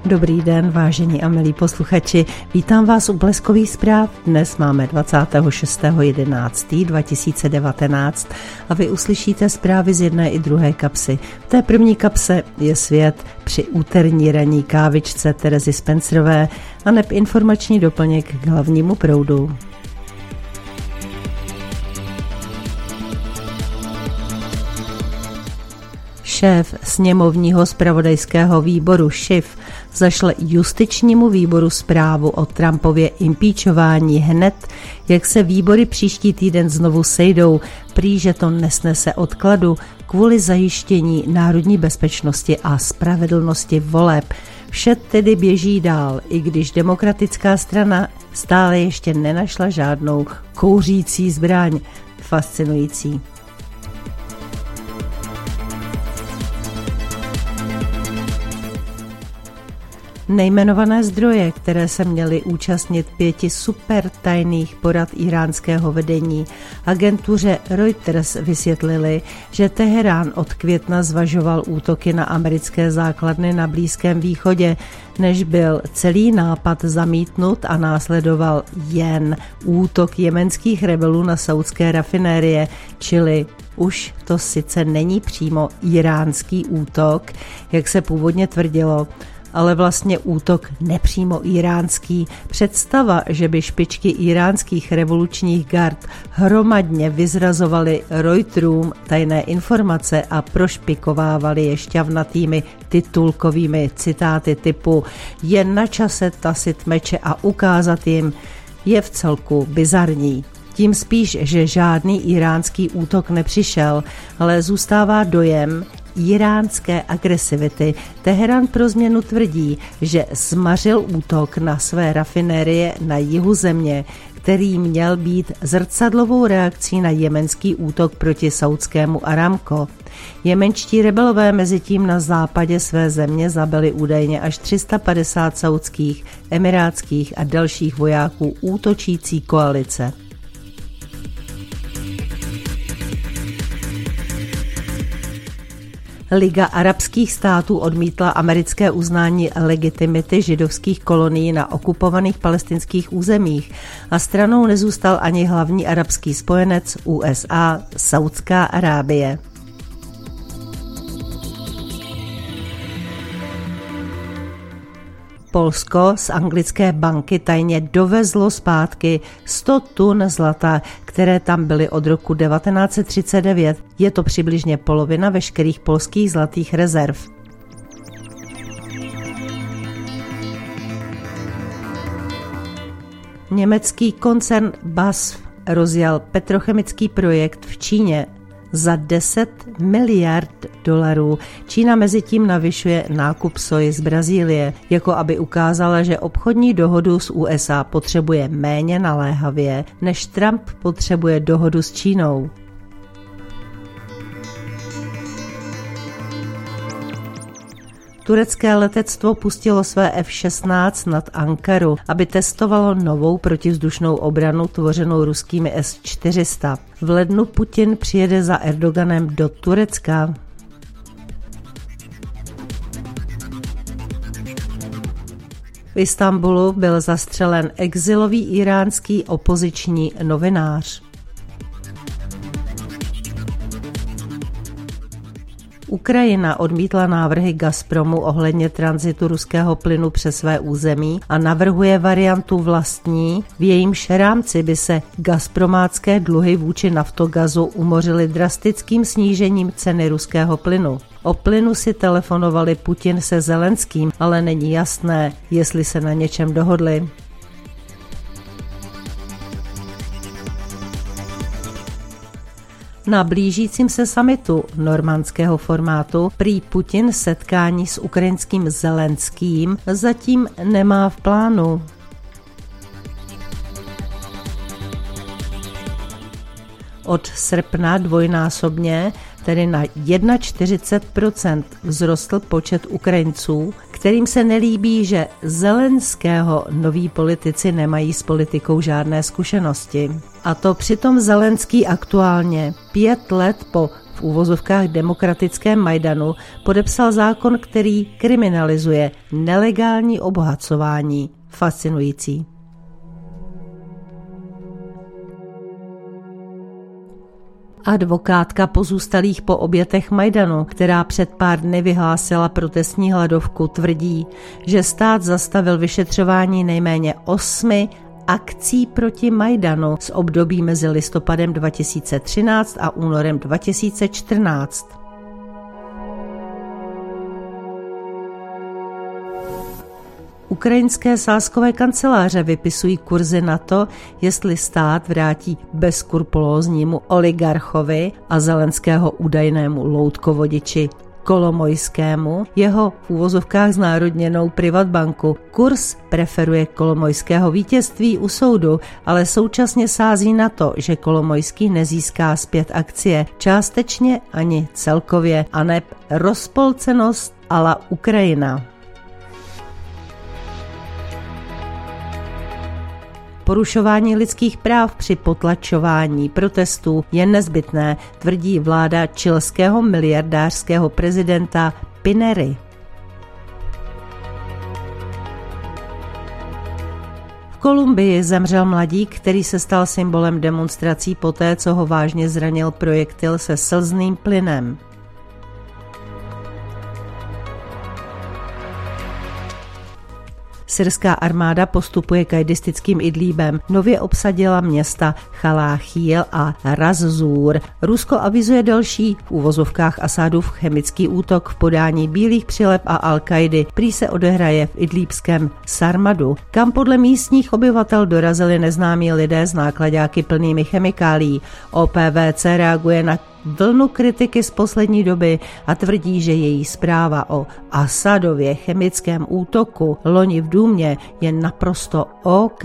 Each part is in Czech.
Dobrý den, vážení a milí posluchači. Vítám vás u Bleskových zpráv. Dnes máme 26.11.2019 a vy uslyšíte zprávy z jedné i druhé kapsy. V té první kapse je svět při úterní ranní kávičce Terezy Spencerové a neb informační doplněk k hlavnímu proudu. Šéf sněmovního zpravodajského výboru ŠIV zašle justičnímu výboru zprávu o Trumpově impeachování hned, jak se výbory příští týden znovu sejdou, prý, že to nesnese odkladu kvůli zajištění národní bezpečnosti a spravedlnosti voleb. Vše tedy běží dál, i když demokratická strana stále ještě nenašla žádnou kouřící zbraň. Fascinující. Nejmenované zdroje, které se měly účastnit 5 supertajných porad íránského vedení, agentuře Reuters vysvětlili, že Teherán od května zvažoval útoky na americké základny na Blízkém východě, než byl celý nápad zamítnut a následoval jen útok jemenských rebelů na saúdské rafinérie, čili už to sice není přímo iránský útok, jak se původně tvrdilo, ale vlastně útok nepřímo iránský. Představa, že by špičky iránských revolučních gard hromadně vyzrazovaly Reuterům tajné informace a prošpikovávaly je šťavnatými titulkovými citáty typu "je na čase tasit meče a ukázat jim", je vcelku bizarní. Tím spíš, že žádný iránský útok nepřišel, ale zůstává dojem iránské agresivity. Teherán pro změnu tvrdí, že zmařil útok na své rafinérie na jihu země, který měl být zrcadlovou reakcí na jemenský útok proti saúdskému Aramco. Jemenští rebelové mezitím na západě své země zabili údajně až 350 saúdských, emirátských a dalších vojáků útočící koalice. Liga arabských států odmítla americké uznání legitimity židovských kolonií na okupovaných palestinských územích a stranou nezůstal ani hlavní arabský spojenec USA, Saúdská Arábie. Polsko z anglické banky tajně dovezlo zpátky 100 tun zlata, které tam byly od roku 1939. Je to přibližně polovina veškerých polských zlatých rezerv. Německý koncern BASF rozjel petrochemický projekt v Číně za 10 miliard dolarů. Čína mezitím navyšuje nákup soji z Brazílie, jako aby ukázala, že obchodní dohodu s USA potřebuje méně naléhavě, než Trump potřebuje dohodu s Čínou. Turecké letectvo pustilo své F-16 nad Ankaru, aby testovalo novou protivzdušnou obranu tvořenou ruskými S-400. V lednu Putin přijede za Erdoganem do Turecka. V Istanbulu byl zastřelen exilový iránský opoziční novinář. Ukrajina odmítla návrhy Gazpromu ohledně tranzitu ruského plynu přes své území a navrhuje variantu vlastní, v jejímž rámci by se gazpromácké dluhy vůči Naftogazu umořily drastickým snížením ceny ruského plynu. O plynu si telefonovali Putin se Zelenským, ale není jasné, jestli se na něčem dohodli. Na blížícím se summitu normandského formátu prý Putin setkání s ukrajinským Zelenským zatím nemá v plánu. Od srpna dvojnásobně, tedy na 41%, vzrostl počet Ukrajinců, kterým se nelíbí, že Zelenského noví politici nemají s politikou žádné zkušenosti. A to přitom Zelenský aktuálně 5 let po v uvozovkách demokratickém Majdanu podepsal zákon, který kriminalizuje nelegální obohacování. Fascinující. Advokátka pozůstalých po obětech Majdanu, která před pár dny vyhlásila protestní hladovku, tvrdí, že stát zastavil vyšetřování nejméně 8 akcí proti Majdanu z období mezi listopadem 2013 a únorem 2014. Ukrajinské sázkové kanceláře vypisují kurzy na to, jestli stát vrátí bezskrupulóznímu oligarchovi a Zelenského údajnému loutkovodiči Kolomojskému jeho v úvozovkách znárodněnou Privatbanku. Kurz preferuje Kolomojského vítězství u soudu, ale současně sází na to, že Kolomojský nezíská zpět akcie částečně ani celkově, aneb rozpolcenost a la Ukrajina. Porušování lidských práv při potlačování protestů je nezbytné, tvrdí vláda chilského miliardářského prezidenta Pinery. V Kolumbii zemřel mladík, který se stal symbolem demonstrací poté, co ho vážně zranil projektil se slzným plynem. Syrská armáda postupuje kajdistickým Idlíbem. Nově obsadila města Chaláchíl a Ras-Zur. Rusko avizuje další v uvozovkách Asadův chemický útok v podání bílých přileb a Al-Kaidy. Prý se odehraje v idlíbském Sarmadu, kam podle místních obyvatel dorazili neznámí lidé s nákladáky plnými chemikálií. OPVC reaguje na vlnu kritiky z poslední doby a tvrdí, že její zpráva o Asadově chemickém útoku loni v Důmě je naprosto OK.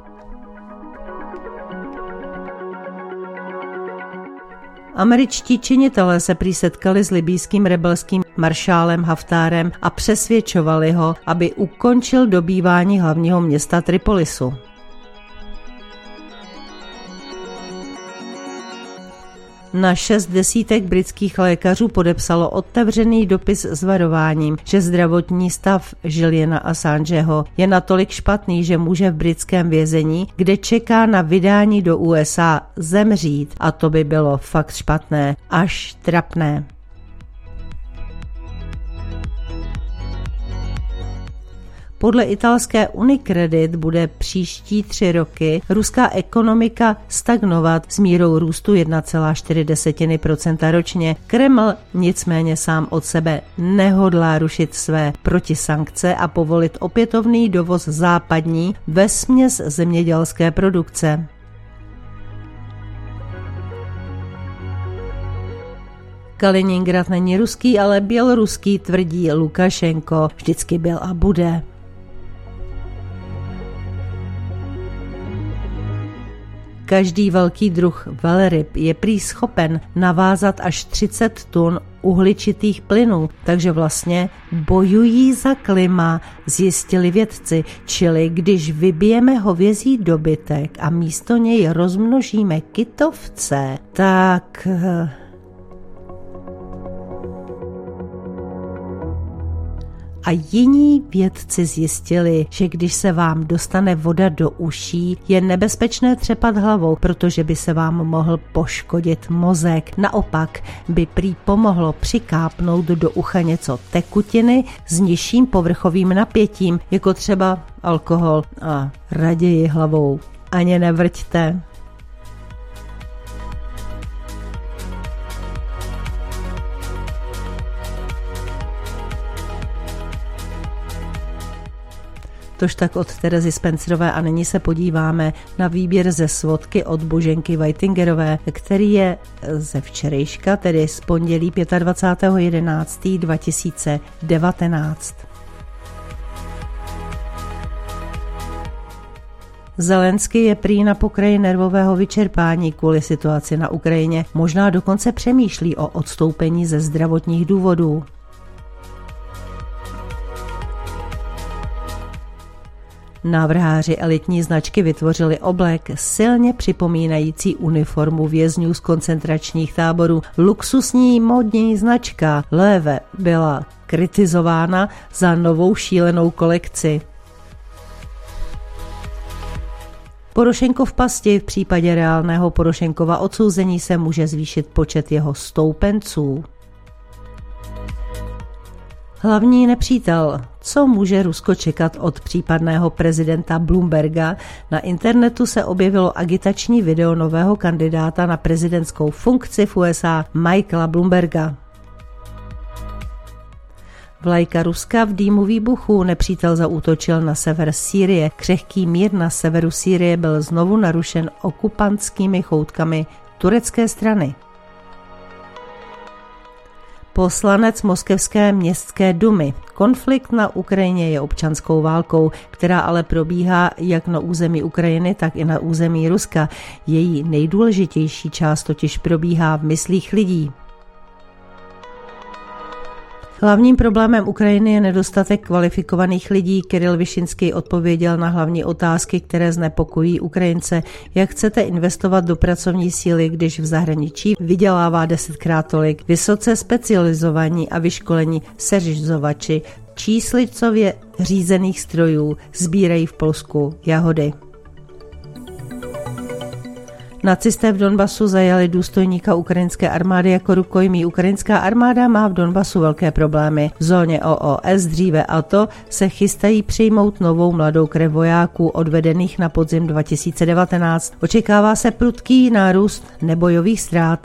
Američtí činitelé se prý setkali s libýským rebelským maršálem Haftárem a přesvědčovali ho, aby ukončil dobývání hlavního města Tripolisu. Na 6 desítek britských lékařů podepsalo otevřený dopis s varováním, že zdravotní stav Juliana Assangeho je natolik špatný, že může v britském vězení, kde čeká na vydání do USA, zemřít. A to by bylo fakt špatné, až trapné. Podle italské Unicredit bude příští 3 roky ruská ekonomika stagnovat s mírou růstu 1,4% ročně. Kreml nicméně sám od sebe nehodlá rušit své protisankce a povolit opětovný dovoz západní vesměs zemědělské produkce. Kaliningrad není ruský, ale běloruský, tvrdí Lukašenko. Vždycky byl a bude. Každý velký druh velryb je prý schopen navázat až 30 tun uhličitých plynů, takže vlastně bojují za klima, zjistili vědci, čili když vybijeme hovězí dobytek a místo něj rozmnožíme kytovce, tak... A jiní vědci zjistili, že když se vám dostane voda do uší, je nebezpečné třepat hlavou, protože by se vám mohl poškodit mozek. Naopak by prý pomohlo přikápnout do ucha něco tekutiny s nižším povrchovým napětím, jako třeba alkohol, a raději hlavou ani nevrťte. Tož tak od Terezy Spencerové a nyní se podíváme na výběr ze svodky od Boženky Whitingerové, který je ze včerejška, tedy z pondělí 25.11.2019. Zelenský je prý na pokraji nervového vyčerpání kvůli situaci na Ukrajině, možná dokonce přemýšlí o odstoupení ze zdravotních důvodů. Návrháři elitní značky vytvořili oblek silně připomínající uniformu vězňů z koncentračních táborů. Luxusní módní značka Loewe byla kritizována za novou šílenou kolekci. Porošenko v pasti. V případě reálného Porošenkova odsouzení se může zvýšit počet jeho stoupenců. Hlavní nepřítel. Co může Rusko čekat od případného prezidenta Bloomberga? Na internetu se objevilo agitační video nového kandidáta na prezidentskou funkci v USA Michaela Bloomberga. Vlajka Ruska v dýmu výbuchu. Nepřítel zaútočil na sever Sýrie. Křehký mír na severu Sýrie byl znovu narušen okupantskými choutkami turecké strany. Poslanec Moskevské městské dumy. Konflikt na Ukrajině je občanskou válkou, která ale probíhá jak na území Ukrajiny, tak i na území Ruska. Její nejdůležitější část totiž probíhá v myslích lidí. Hlavním problémem Ukrajiny je nedostatek kvalifikovaných lidí. Kiril Vyšinský odpověděl na hlavní otázky, které znepokojí Ukrajince. Jak chcete investovat do pracovní síly, když v zahraničí vydělává 10krát tolik? Vysoce specializovaní a vyškolení seřizovači číslicově řízených strojů sbírají v Polsku jahody. Nacisté v Donbasu zajali důstojníka ukrajinské armády jako rukojmí. Ukrajinská armáda má v Donbasu velké problémy. V zóně OOS dříve ATO se chystají přijmout novou mladou krev vojáků odvedených na podzim 2019. Očekává se prudký nárůst nebojových ztrát.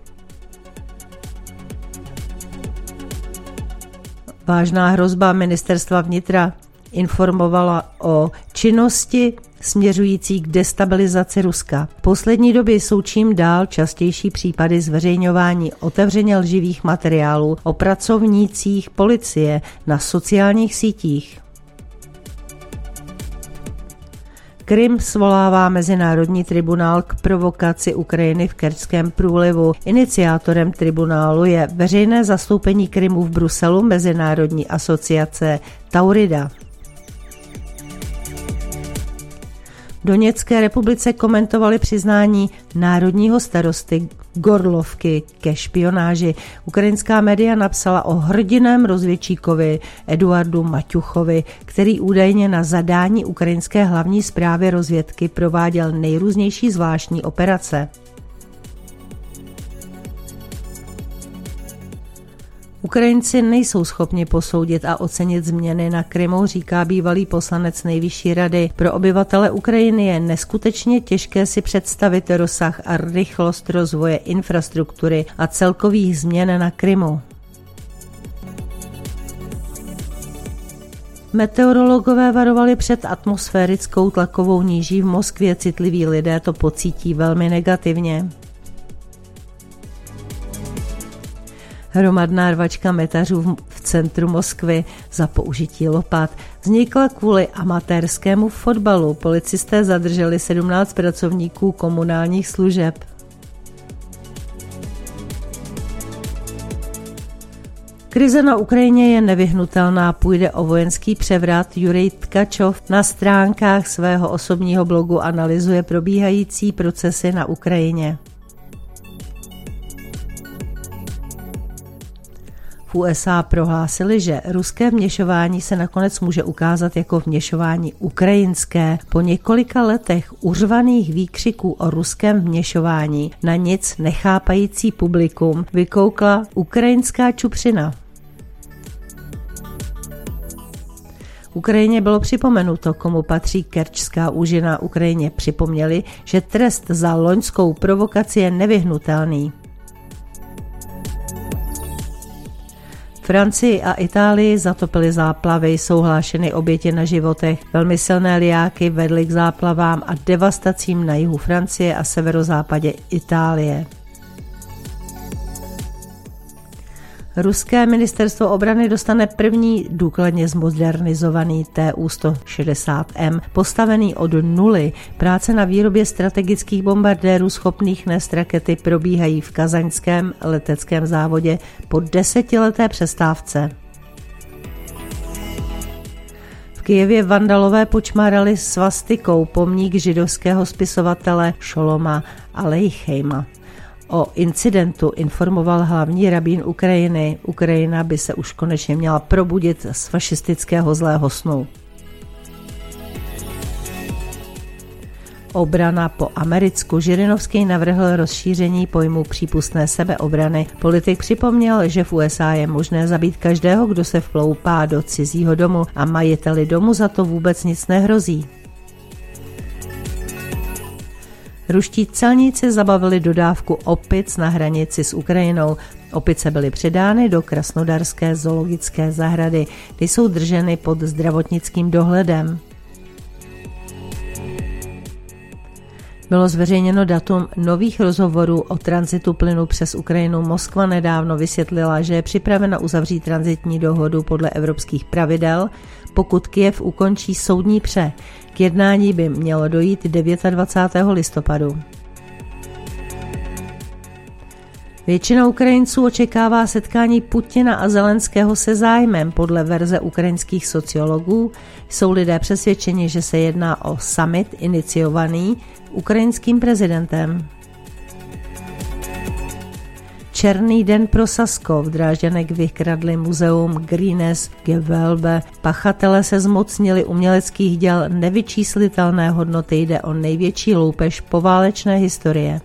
Vážná hrozba ministerstva vnitra informovala o činnosti směřující k destabilizaci Ruska. V poslední době jsou čím dál častější případy zveřejňování otevřeně lživých materiálů o pracovnících policie na sociálních sítích. Krym svolává Mezinárodní tribunál k provokaci Ukrajiny v Kerčském průlivu. Iniciátorem tribunálu je veřejné zastoupení Krymu v Bruselu Mezinárodní asociace Taurida. V Doněcké republice komentovali přiznání národního starosty Gorlovky ke špionáži. Ukrajinská média napsala o hrdinném rozvědčíkovi Eduardu Maťuchovi, který údajně na zadání ukrajinské hlavní správy rozvědky prováděl nejrůznější zvláštní operace. Ukrajinci nejsou schopni posoudit a ocenit změny na Krymu, říká bývalý poslanec Nejvyšší rady. Pro obyvatele Ukrajiny je neskutečně těžké si představit rozsah a rychlost rozvoje infrastruktury a celkových změn na Krymu. Meteorologové varovali před atmosférickou tlakovou níží v Moskvě. Citliví lidé to pocítí velmi negativně. Hromadná rvačka metařů v centru Moskvy za použití lopat vznikla kvůli amatérskému fotbalu. Policisté zadrželi 17 pracovníků komunálních služeb. Krize na Ukrajině je nevyhnutelná, půjde o vojenský převrat. Jurij Tkačov na stránkách svého osobního blogu analyzuje probíhající procesy na Ukrajině. V USA prohlásili, že ruské vměšování se nakonec může ukázat jako vměšování ukrajinské. Po několika letech uřvaných výkřiků o ruském vměšování na nic nechápající publikum vykoukla ukrajinská čupřina. Ukrajině bylo připomenuto, komu patří Kerčská úžina. Ukrajině připomněli, že trest za loňskou provokaci je nevyhnutelný. Francii a Itálii zatopily záplavy, jsou hlášeny oběti na životech. Velmi silné lijáky vedly k záplavám a devastacím na jihu Francie a severozápadě Itálie. Ruské ministerstvo obrany dostane první důkladně zmodernizovaný Tu-160M, postavený od nuly. Práce na výrobě strategických bombardérů schopných nést rakety probíhají v kazaňském leteckém závodě po 10leté přestávce. V Kyjevě vandalové počmárali svastikou pomník židovského spisovatele Šoloma Alejchejma. O incidentu informoval hlavní rabín Ukrajiny. Ukrajina by se už konečně měla probudit z fašistického zlého snu. Obrana po americku. Žirinovský navrhl rozšíření pojmu přípustné sebeobrany. Politik připomněl, že v USA je možné zabít každého, kdo se vploupá do cizího domu a majiteli domu za to vůbec nic nehrozí. Ruští celníci zabavili dodávku opic na hranici s Ukrajinou. Opice byly předány do krasnodarské zoologické zahrady, kde jsou drženy pod zdravotnickým dohledem. Bylo zveřejněno datum nových rozhovorů o tranzitu plynu přes Ukrajinu. Moskva nedávno vysvětlila, že je připravena uzavřít tranzitní dohodu podle evropských pravidel, pokud Kyjev ukončí soudní pře. K jednání by mělo dojít 29. listopadu. Většina Ukrajinců očekává setkání Putina a Zelenského se zájmem. Podle verze ukrajinských sociologů jsou lidé přesvědčeni, že se jedná o summit iniciovaný ukrajinským prezidentem. Černý den pro Sasko. V Drážďanech vykradli muzeum Grünes Gewölbe. Pachatelé se zmocnili uměleckých děl nevyčíslitelné hodnoty. Jde o největší loupež poválečné historie.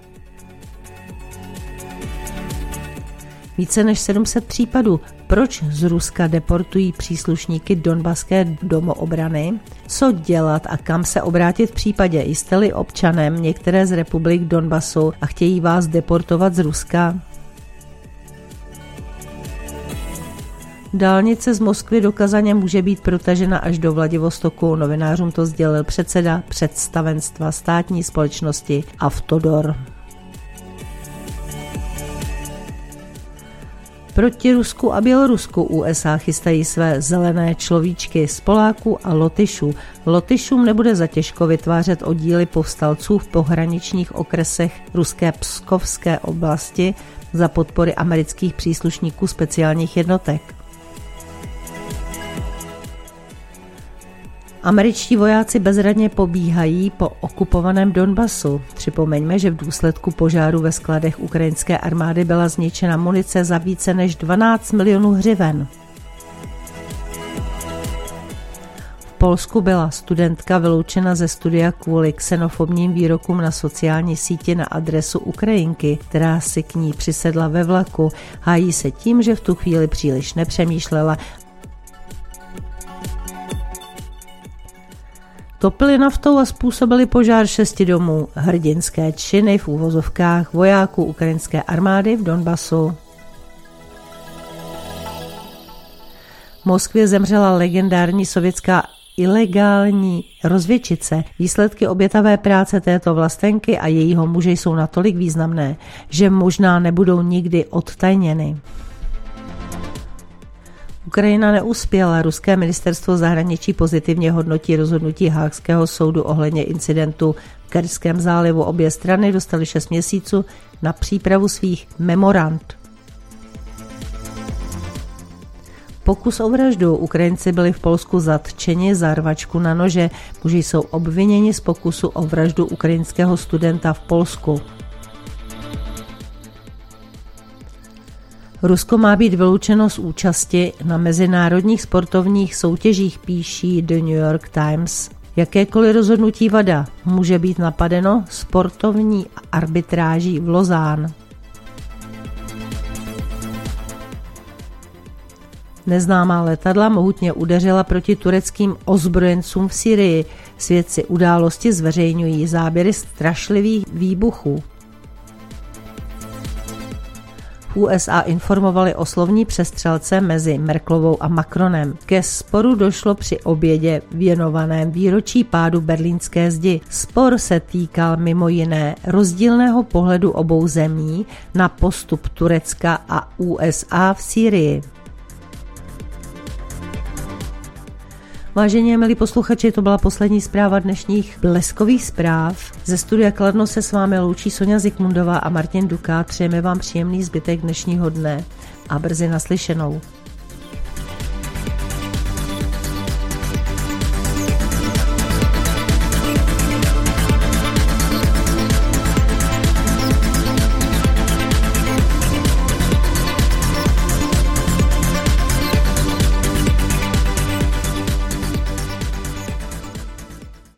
Více než 700 případů. Proč z Ruska deportují příslušníky Donbaské domoobrany? Co dělat a kam se obrátit v případě, jste-li občanem některé z republik Donbasu a chtějí vás deportovat z Ruska? Dálnice z Moskvy do Kazaně může být protažena až do Vladivostoku. Novinářům to sdělil předseda představenstva státní společnosti Avtodor. Proti Rusku a Bělorusku USA chystají své zelené človíčky z Poláků a Lotyšů. Lotyšům nebude zatěžko vytvářet oddíly povstalců v pohraničních okresech ruské Pskovské oblasti za podpory amerických příslušníků speciálních jednotek. Američtí vojáci bezradně pobíhají po okupovaném Donbasu. Připomeňme, že v důsledku požáru ve skladech ukrajinské armády byla zničena munice za více než 12 milionů hřiven. V Polsku byla studentka vyloučena ze studia kvůli xenofobním výrokům na sociální síti na adresu Ukrajinky, která si k ní přisedla ve vlaku. Hájí se tím, že v tu chvíli příliš nepřemýšlela. Topili naftou a způsobili požár 6 domů. Hrdinské činy v úvozovkách vojáků ukrajinské armády v Donbasu. V Moskvě zemřela legendární sovětská ilegální rozvědčice. Výsledky obětavé práce této vlastenky a jejího muže jsou natolik významné, že možná nebudou nikdy odtajněny. Ukrajina neuspěla. Ruské ministerstvo zahraničí pozitivně hodnotí rozhodnutí Haagského soudu ohledně incidentu v Kerčském zálivu. Obě strany dostaly 6 měsíců na přípravu svých memorand. Pokus o vraždu. Ukrajinci byli v Polsku zatčeni za rvačku na nože. Muži jsou obviněni z pokusu o vraždu ukrajinského studenta v Polsku. Rusko má být vyloučeno z účasti na mezinárodních sportovních soutěžích, píší The New York Times. Jakékoliv rozhodnutí VADA může být napadeno sportovní arbitráží v Lausanne. Neznámá letadla mohutně udeřila proti tureckým ozbrojencům v Syrii. Svědci události zveřejňují záběry strašlivých výbuchů. V USA informovali o slovní přestřelce mezi Merkelovou a Macronem. Ke sporu došlo při obědě věnovaném výročí pádu berlínské zdi. Spor se týkal mimo jiné rozdílného pohledu obou zemí na postup Turecka a USA v Sýrii. Vážení a milí posluchači, to byla poslední zpráva dnešních bleskových zpráv. Ze studia Kladno se s vámi loučí Sonja Zikmundová a Martin Duka. Přejeme vám příjemný zbytek dnešního dne a brzy naslyšenou.